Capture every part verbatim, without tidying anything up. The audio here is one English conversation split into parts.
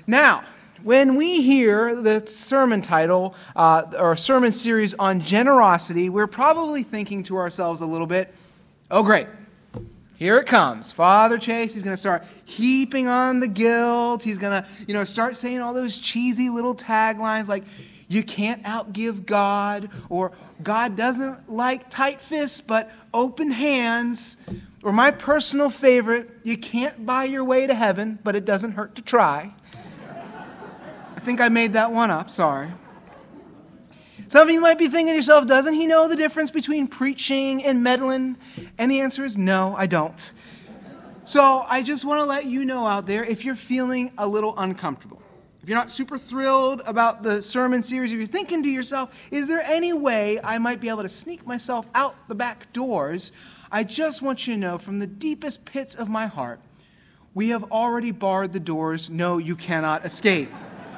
Now, when we hear the sermon title uh, or sermon series on generosity, we're probably thinking to ourselves a little bit, oh great, here it comes. Father Chase, he's going to start heaping on the guilt. He's going to, you know, start saying all those cheesy little taglines like, you can't outgive God, or God doesn't like tight fists but open hands, or my personal favorite, you can't buy your way to heaven, but it doesn't hurt to try. I think I made that one up, sorry. Some of you might be thinking to yourself, doesn't he know the difference between preaching and meddling? And the answer is no, I don't. So I just want to let you know out there, if you're feeling a little uncomfortable, if you're not super thrilled about the sermon series, if you're thinking to yourself, is there any way I might be able to sneak myself out the back doors? I just want you to know from the deepest pits of my heart, we have already barred the doors. No, you cannot escape.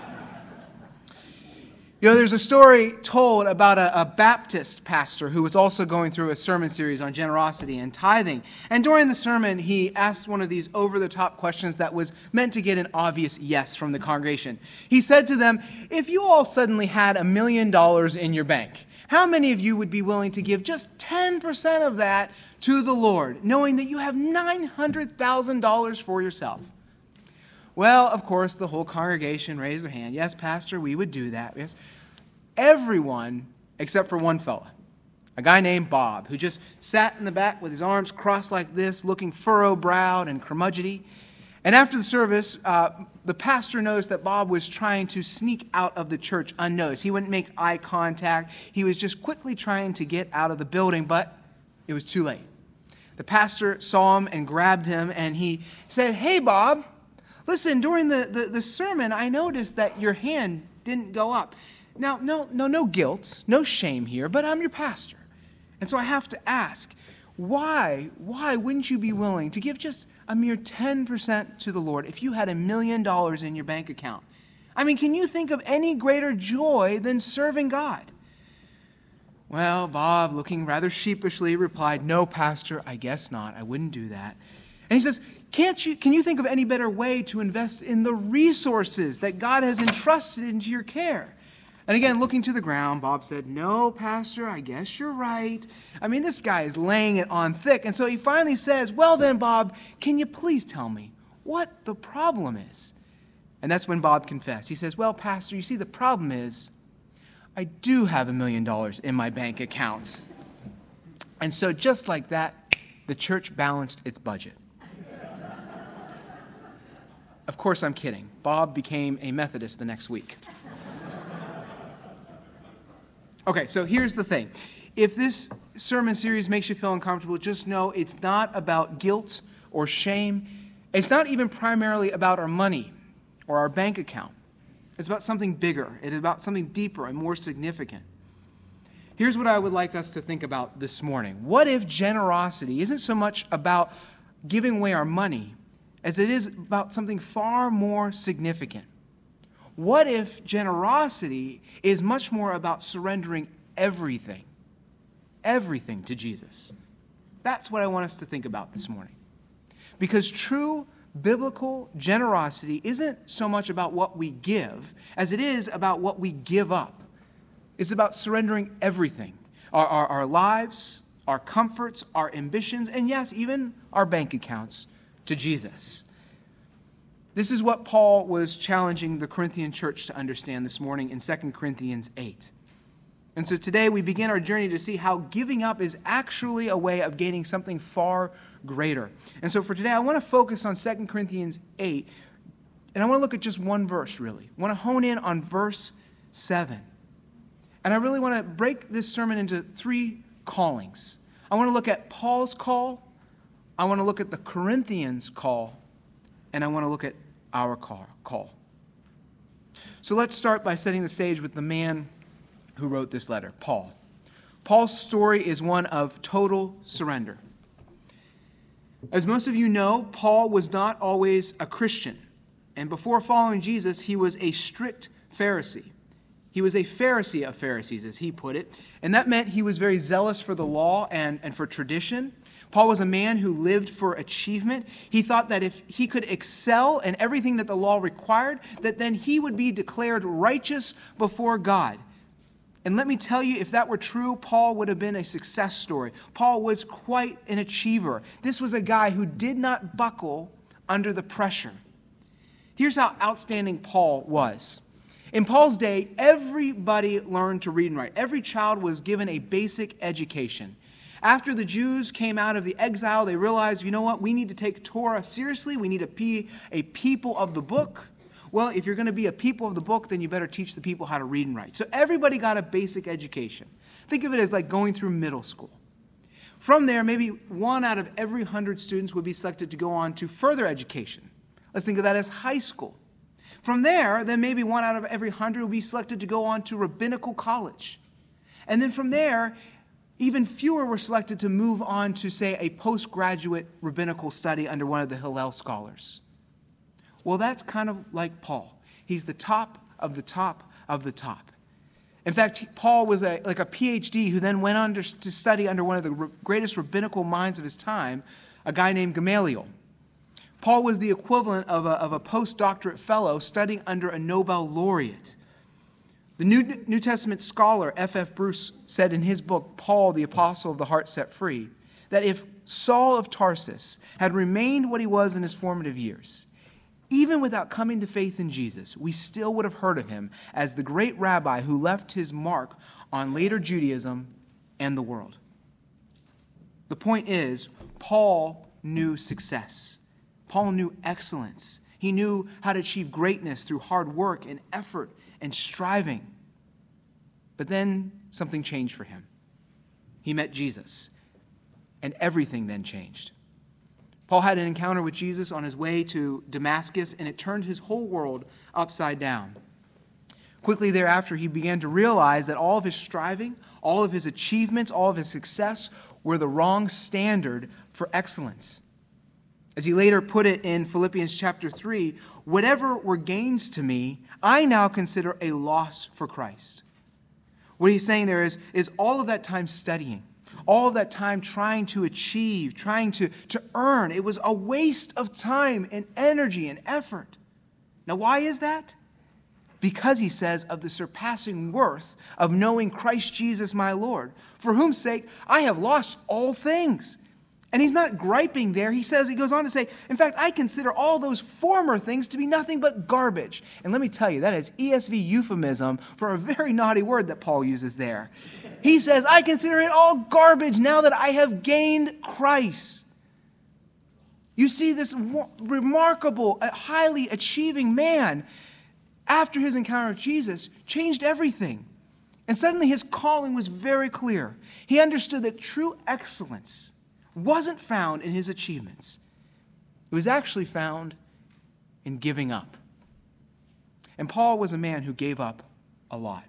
You know, there's a story told about a, a Baptist pastor who was also going through a sermon series on generosity and tithing. And during the sermon, he asked one of these over-the-top questions that was meant to get an obvious yes from the congregation. He said to them, if you all suddenly had a million dollars in your bank, how many of you would be willing to give just ten percent of that to the Lord, knowing that you have nine hundred thousand dollars for yourself? Well, of course, the whole congregation raised their hand. Yes, Pastor, we would do that. Yes. Everyone except for one fella, a guy named Bob, who just sat in the back with his arms crossed like this, looking furrow-browed and curmudgeony. And after the service, uh, the pastor noticed that Bob was trying to sneak out of the church unnoticed. He wouldn't make eye contact. He was just quickly trying to get out of the building, but it was too late. The pastor saw him and grabbed him, and he said, hey, Bob, listen, during the, the, the sermon, I noticed that your hand didn't go up. Now, no, no, no guilt, no shame here, but I'm your pastor. And so I have to ask, why, why wouldn't you be willing to give just a mere ten percent to the Lord if you had a million dollars in your bank account? I mean, can you think of any greater joy than serving God? Well, Bob, looking rather sheepishly, replied, no, Pastor, I guess not. I wouldn't do that. And he says, Can't you, can you think of any better way to invest in the resources that God has entrusted into your care? And again, looking to the ground, Bob said, no, Pastor, I guess you're right. I mean, this guy is laying it on thick. And so he finally says, well then, Bob, can you please tell me what the problem is? And that's when Bob confessed. He says, well, Pastor, you see, the problem is I do have a million dollars in my bank account. And so just like that, the church balanced its budget. Of course, I'm kidding. Bob became a Methodist the next week. Okay, so here's the thing. If this sermon series makes you feel uncomfortable, just know it's not about guilt or shame. It's not even primarily about our money or our bank account. It's about something bigger. It is about something deeper and more significant. Here's what I would like us to think about this morning. What if generosity isn't so much about giving away our money as it is about something far more significant? What if generosity is much more about surrendering everything, everything to Jesus? That's what I want us to think about this morning. Because true biblical generosity isn't so much about what we give as it is about what we give up. It's about surrendering everything, our, our, our lives, our comforts, our ambitions, and yes, even our bank accounts to Jesus. This is what Paul was challenging the Corinthian church to understand this morning in Second Corinthians eight. And so today we begin our journey to see how giving up is actually a way of gaining something far greater. And so for today, I want to focus on Second Corinthians eight, and I want to look at just one verse, really. I want to hone in on verse seven. And I really want to break this sermon into three callings. I want to look at Paul's call, I want to look at the Corinthians' call, and I want to look at our call. So let's start by setting the stage with the man who wrote this letter, Paul. Paul's story is one of total surrender. As most of you know, Paul was not always a Christian, and before following Jesus, he was a strict Pharisee. He was a Pharisee of Pharisees, as he put it, and that meant he was very zealous for the law and, and for tradition. Paul was a man who lived for achievement. He thought that if he could excel in everything that the law required, that then he would be declared righteous before God. And let me tell you, if that were true, Paul would have been a success story. Paul was quite an achiever. This was a guy who did not buckle under the pressure. Here's how outstanding Paul was. In Paul's day, everybody learned to read and write. Every child was given a basic education. After the Jews came out of the exile, they realized, you know what, we need to take Torah seriously. We need to be a people of the book. Well, if you're going to be a people of the book, then you better teach the people how to read and write. So everybody got a basic education. Think of it as like going through middle school. From there, maybe one out of every hundred students would be selected to go on to further education. Let's think of that as high school. From there, then maybe one out of every hundred will be selected to go on to rabbinical college. And then from there, even fewer were selected to move on to, say, a postgraduate rabbinical study under one of the Hillel scholars. Well, that's kind of like Paul. He's the top of the top of the top. In fact, Paul was a, like a P H D who then went on to, to study under one of the greatest rabbinical minds of his time, a guy named Gamaliel. Paul was the equivalent of a, of a postdoctorate fellow studying under a Nobel laureate. The New, New Testament scholar F F Bruce said in his book, Paul, the Apostle of the Heart Set Free, that if Saul of Tarsus had remained what he was in his formative years, even without coming to faith in Jesus, we still would have heard of him as the great rabbi who left his mark on later Judaism and the world. The point is, Paul knew success. Paul knew excellence. He knew how to achieve greatness through hard work and effort and striving. But then something changed for him. He met Jesus, and everything then changed. Paul had an encounter with Jesus on his way to Damascus, and it turned his whole world upside down. Quickly thereafter, he began to realize that all of his striving, all of his achievements, all of his success were the wrong standard for excellence. As he later put it in Philippians chapter three, whatever were gains to me, I now consider a loss for Christ. What he's saying there is, is all of that time studying, all of that time trying to achieve, trying to, to earn, it was a waste of time and energy and effort. Now, why is that? Because he says of the surpassing worth of knowing Christ Jesus my Lord, for whose sake I have lost all things. And he's not griping there. He says, he goes on to say, in fact, I consider all those former things to be nothing but garbage. And let me tell you, that is E S V euphemism for a very naughty word that Paul uses there. He says, I consider it all garbage now that I have gained Christ. You see, this remarkable, highly achieving man, after his encounter with Jesus, changed everything. And suddenly his calling was very clear. He understood that true excellence wasn't found in his achievements. It was actually found in giving up. And Paul was a man who gave up a lot.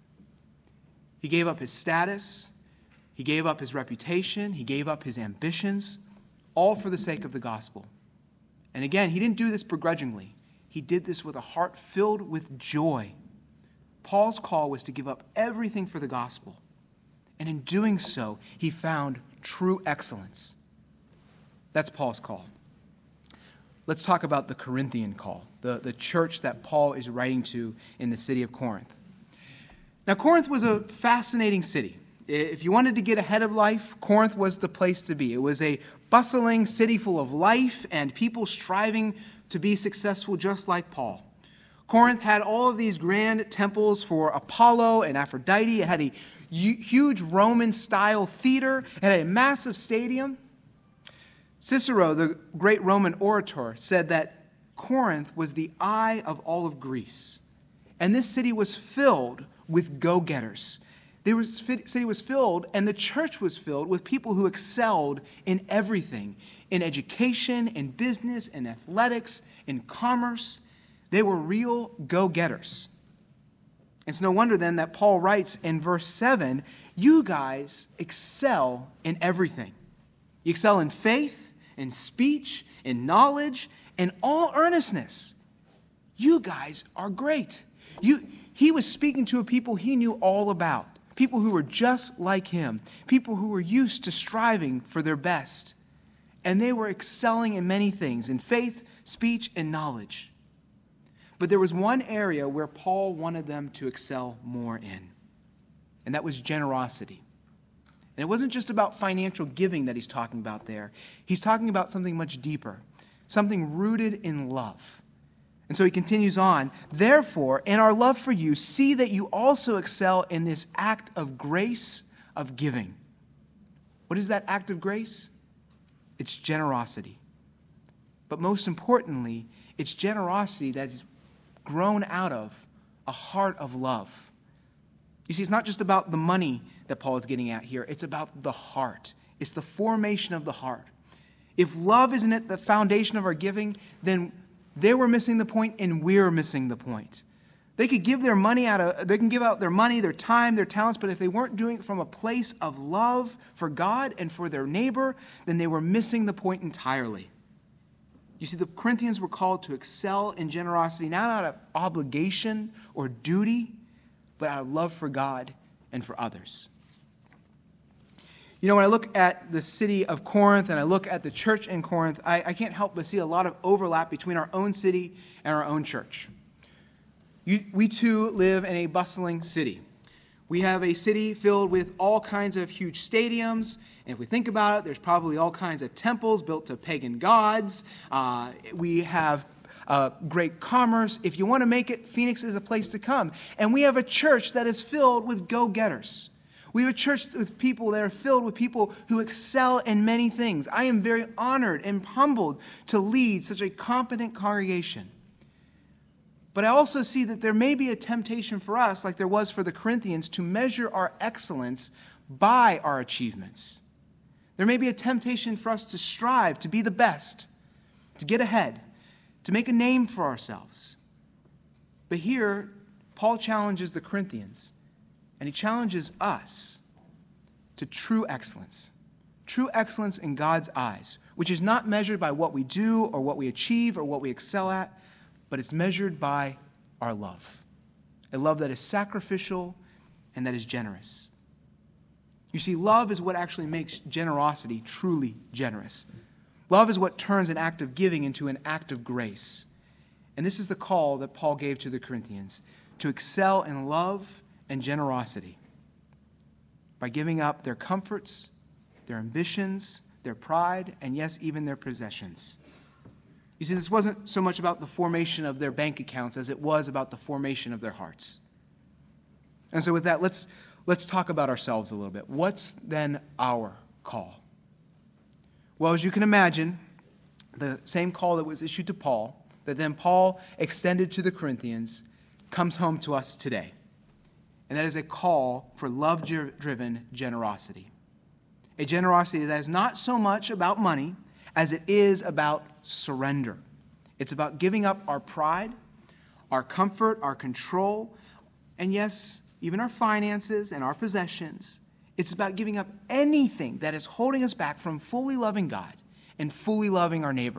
He gave up his status, he gave up his reputation, he gave up his ambitions, all for the sake of the gospel. And again, he didn't do this begrudgingly. He did this with a heart filled with joy. Paul's call was to give up everything for the gospel. And in doing so, he found true excellence. That's Paul's call. Let's talk about the Corinthian call, the, the church that Paul is writing to in the city of Corinth. Now, Corinth was a fascinating city. If you wanted to get ahead of life, Corinth was the place to be. It was a bustling city full of life and people striving to be successful just like Paul. Corinth had all of these grand temples for Apollo and Aphrodite. It had a huge Roman-style theater. It had a massive stadium. Cicero, the great Roman orator, said that Corinth was the eye of all of Greece. And this city was filled with go-getters. The city was filled, and the church was filled with people who excelled in everything, in education, in business, in athletics, in commerce. They were real go-getters. It's no wonder then that Paul writes in verse seven, you guys excel in everything. You excel in faith, in speech, in knowledge, in all earnestness. You guys are great. You, he was speaking to a people he knew all about, people who were just like him, people who were used to striving for their best. And they were excelling in many things, in faith, speech, and knowledge. But there was one area where Paul wanted them to excel more in, and that was generosity. And it wasn't just about financial giving that he's talking about there. He's talking about something much deeper, something rooted in love. And so he continues on, therefore, in our love for you, see that you also excel in this act of grace of giving. What is that act of grace? It's generosity. But most importantly, it's generosity that's grown out of a heart of love. You see, it's not just about the money that Paul is getting at here. It's about the heart. It's the formation of the heart. If love isn't at the foundation of our giving, then they were missing the point and we're missing the point. They could give their money out of, they can give out their money, their time, their talents, but if they weren't doing it from a place of love for God and for their neighbor, then they were missing the point entirely. You see, the Corinthians were called to excel in generosity, not out of obligation or duty, but out of love for God and for others. You know, when I look at the city of Corinth and I look at the church in Corinth, I, I can't help but see a lot of overlap between our own city and our own church. You, we too live in a bustling city. We have a city filled with all kinds of huge stadiums. And if we think about it, there's probably all kinds of temples built to pagan gods. Uh, we have uh, great commerce. If you want to make it, Phoenix is a place to come. And we have a church that is filled with go-getters. We have a church with people that are filled with people who excel in many things. I am very honored and humbled to lead such a competent congregation. But I also see that there may be a temptation for us, like there was for the Corinthians, to measure our excellence by our achievements. There may be a temptation for us to strive to be the best, to get ahead, to make a name for ourselves. But here, Paul challenges the Corinthians, and he challenges us to true excellence. True excellence in God's eyes, which is not measured by what we do or what we achieve or what we excel at, but it's measured by our love. A love that is sacrificial and that is generous. You see, love is what actually makes generosity truly generous. Love is what turns an act of giving into an act of grace. And this is the call that Paul gave to the Corinthians, to excel in love and generosity by giving up their comforts, their ambitions, their pride, and yes, even their possessions. You see, this wasn't so much about the formation of their bank accounts as it was about the formation of their hearts. And so with that, let's, let's talk about ourselves a little bit. What's then our call? Well, as you can imagine, the same call that was issued to Paul, that then Paul extended to the Corinthians, comes home to us today. And that is a call for love-driven generosity. A generosity that is not so much about money as it is about surrender. It's about giving up our pride, our comfort, our control, and yes, even our finances and our possessions. It's about giving up anything that is holding us back from fully loving God and fully loving our neighbor.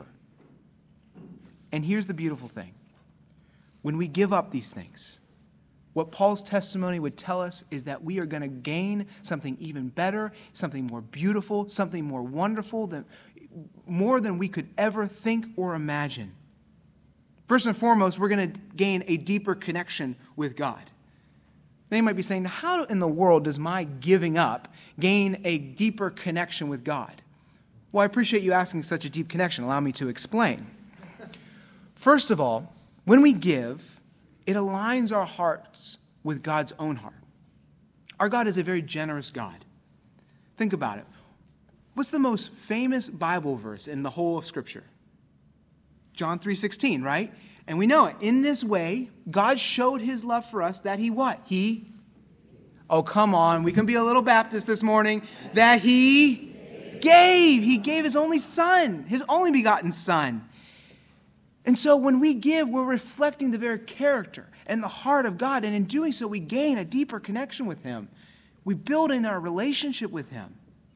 And here's the beautiful thing. When we give up these things, what Paul's testimony would tell us is that we are going to gain something even better, something more beautiful, something more wonderful, than, more than we could ever think or imagine. First and foremost, we're going to gain a deeper connection with God. They might be saying, how in the world does my giving up gain a deeper connection with God? Well, I appreciate you asking such a deep connection. Allow me to explain. First of all, when we give, it aligns our hearts with God's own heart. Our God is a very generous God. Think about it. What's the most famous Bible verse in the whole of Scripture? John three sixteen, right? And we know it. In this way, God showed his love for us that he what? He, oh, come on. We can be a little Baptist this morning. That he gave. He gave his only son, his only begotten son. And so when we give, we're reflecting the very character and the heart of God. And in doing so, we gain a deeper connection with him. We build in our relationship with him.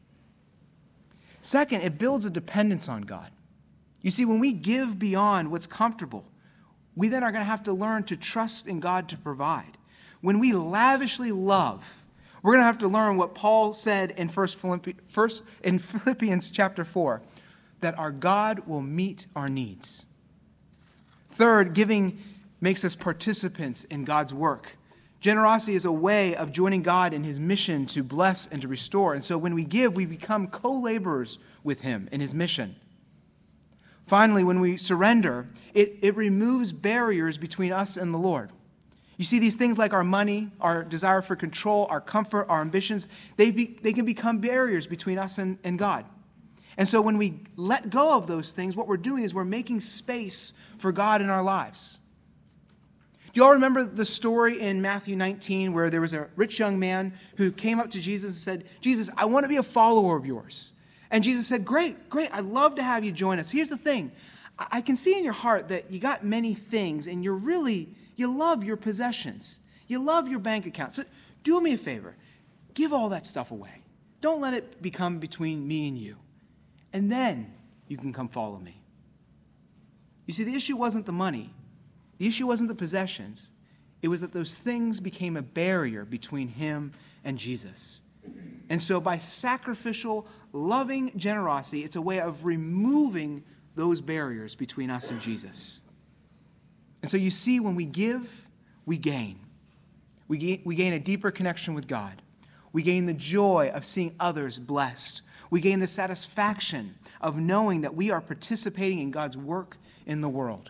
Second, it builds a dependence on God. You see, when we give beyond what's comfortable, we then are going to have to learn to trust in God to provide, when we lavishly love, we're going to have to learn what Paul said in First Philippi- first, in Philippians chapter four, that our God will meet our needs. Third, giving makes us participants in God's work. Generosity is a way of joining God in his mission to bless and to restore. And so when we give, we become co-laborers with him in his mission. Finally, when we surrender, it, it removes barriers between us and the Lord. You see, these things like our money, our desire for control, our comfort, our ambitions, they, be, they can become barriers between us and, and God. And so when we let go of those things, what we're doing is we're making space for God in our lives. Do you all remember the story in Matthew nineteen where there was a rich young man who came up to Jesus and said, Jesus, I want to be a follower of yours. And Jesus said, great, great, I'd love to have you join us. Here's the thing. I can see in your heart that you got many things and you're really, you love your possessions. You love your bank account. So do me a favor. Give all that stuff away. Don't let it become between me and you. And then you can come follow me. You see, the issue wasn't the money. The issue wasn't the possessions. It was that those things became a barrier between him and Jesus. And so by sacrificial, loving generosity, it's a way of removing those barriers between us and Jesus. And so you see, when we give, we gain. We gain, we gain a deeper connection with God. We gain the joy of seeing others blessed. We gain the satisfaction of knowing that we are participating in God's work in the world.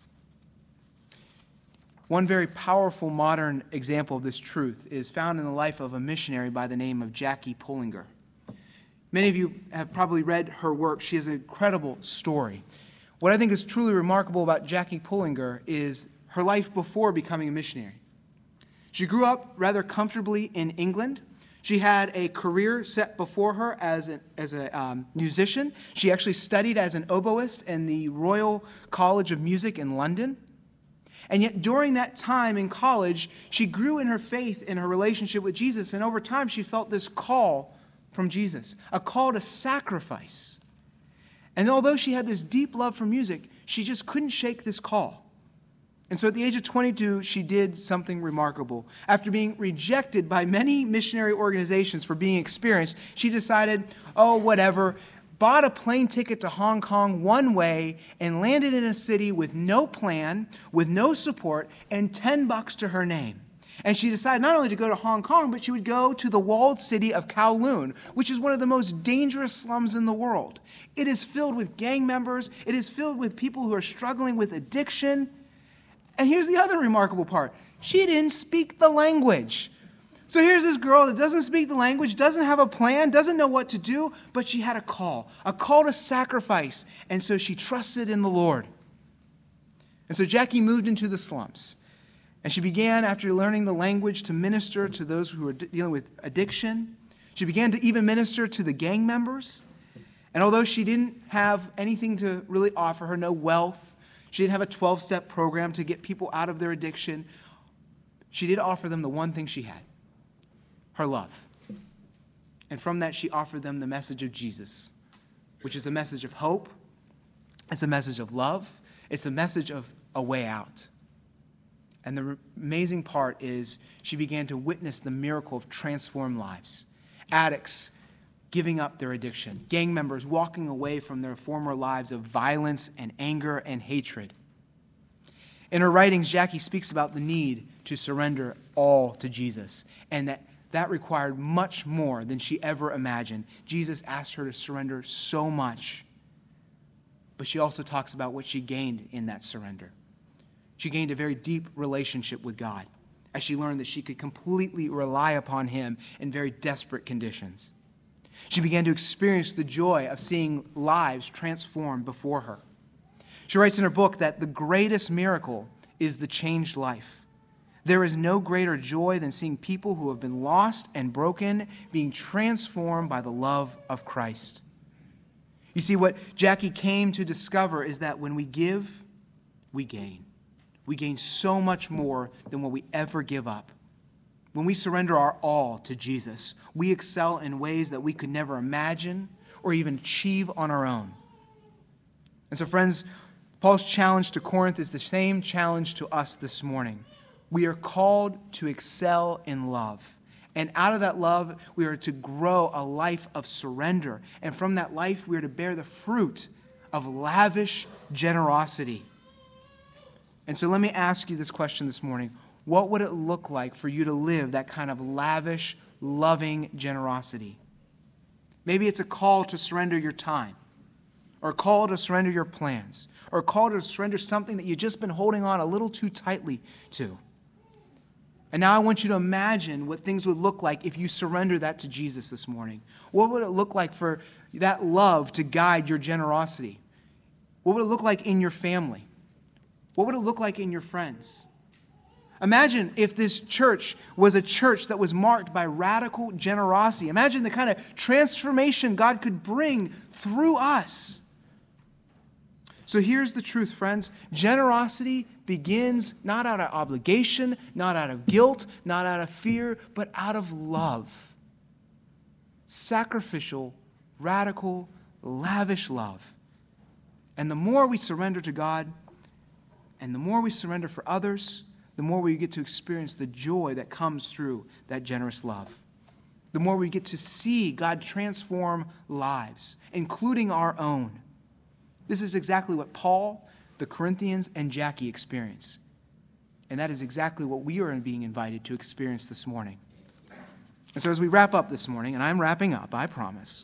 One very powerful modern example of this truth is found in the life of a missionary by the name of Jackie Pullinger. Many of you have probably read her work. She has an incredible story. What I think is truly remarkable about Jackie Pullinger is her life before becoming a missionary. She grew up rather comfortably in England. She had a career set before her as a, as a um, musician. She actually studied as an oboist in the Royal College of Music in London. And yet during that time in college, she grew in her faith in her relationship with Jesus. And over time, she felt this call from Jesus, a call to sacrifice. And although she had this deep love for music, she just couldn't shake this call. And so at the age of twenty-two, she did something remarkable. After being rejected by many missionary organizations for being experienced, she decided, oh, whatever, bought a plane ticket to Hong Kong one way and landed in a city with no plan, with no support, and ten bucks to her name. And she decided not only to go to Hong Kong, but she would go to the walled city of Kowloon, which is one of the most dangerous slums in the world. It is filled with gang members. It is filled with people who are struggling with addiction. And here's the other remarkable part. She didn't speak the language. So here's this girl that doesn't speak the language, doesn't have a plan, doesn't know what to do, but she had a call, a call to sacrifice. And so she trusted in the Lord. And so Jackie moved into the slums. And she began, after learning the language, to minister to those who were dealing with addiction. She began to even minister to the gang members. And although she didn't have anything to really offer her, no wealth, she didn't have a twelve-step program to get people out of their addiction, she did offer them the one thing she had, her love. And from that, she offered them the message of Jesus, which is a message of hope. It's a message of love. It's a message of a way out. And the amazing part is she began to witness the miracle of transformed lives. Addicts giving up their addiction. Gang members walking away from their former lives of violence and anger and hatred. In her writings, Jackie speaks about the need to surrender all to Jesus, and that that required much more than she ever imagined. Jesus asked her to surrender so much. But she also talks about what she gained in that surrender. She gained a very deep relationship with God as she learned that she could completely rely upon him in very desperate conditions. She began to experience the joy of seeing lives transformed before her. She writes in her book that the greatest miracle is the changed life. There is no greater joy than seeing people who have been lost and broken being transformed by the love of Christ. You see, what Jackie came to discover is that when we give, we gain. We gain so much more than what we ever give up. When we surrender our all to Jesus, we excel in ways that we could never imagine or even achieve on our own. And so, friends, Paul's challenge to Corinth is the same challenge to us this morning. We are called to excel in love. And out of that love, we are to grow a life of surrender. And from that life, we are to bear the fruit of lavish generosity. And so let me ask you this question this morning. What would it look like for you to live that kind of lavish, loving generosity? Maybe it's a call to surrender your time, or a call to surrender your plans, or a call to surrender something that you've just been holding on a little too tightly to. And now I want you to imagine what things would look like if you surrender that to Jesus this morning. What would it look like for that love to guide your generosity? What would it look like in your family? What would it look like in your friends? Imagine if this church was a church that was marked by radical generosity. Imagine the kind of transformation God could bring through us. So here's the truth, friends. Generosity begins not out of obligation, not out of guilt, not out of fear, but out of love. Sacrificial, radical, lavish love. And the more we surrender to God, and the more we surrender for others, the more we get to experience the joy that comes through that generous love. The more we get to see God transform lives, including our own. This is exactly what Paul, the Corinthians, and Jackie experience. And that is exactly what we are being invited to experience this morning. And so as we wrap up this morning, and I'm wrapping up, I promise,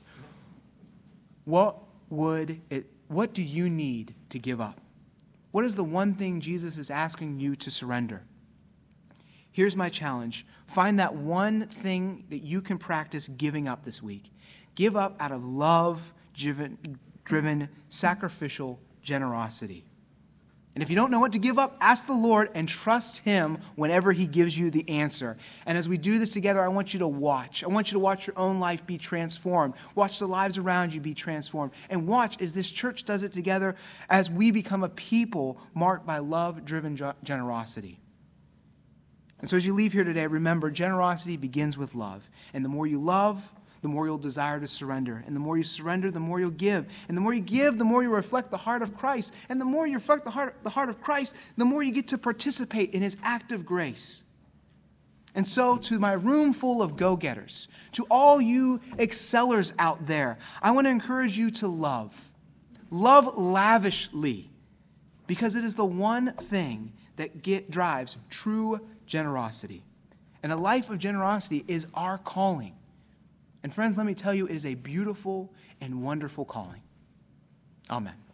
what would it, what do you need to give up? What is the one thing Jesus is asking you to surrender? Here's my challenge. Find that one thing that you can practice giving up this week. Give up out of love-driven, driven, sacrificial generosity. And if you don't know what to give up, ask the Lord and trust Him whenever He gives you the answer. And as we do this together, I want you to watch. I want you to watch your own life be transformed. Watch the lives around you be transformed. And watch as this church does it together as we become a people marked by love-driven generosity. And so as you leave here today, remember, generosity begins with love. And the more you love, the more you'll desire to surrender. And the more you surrender, the more you'll give. And the more you give, the more you reflect the heart of Christ. And the more you reflect the heart, the heart of Christ, the more you get to participate in His act of grace. And so to my room full of go-getters, to all you excellers out there, I want to encourage you to love. Love lavishly, because it is the one thing that get, drives true generosity. And a life of generosity is our calling. And friends, let me tell you, it is a beautiful and wonderful calling. Amen.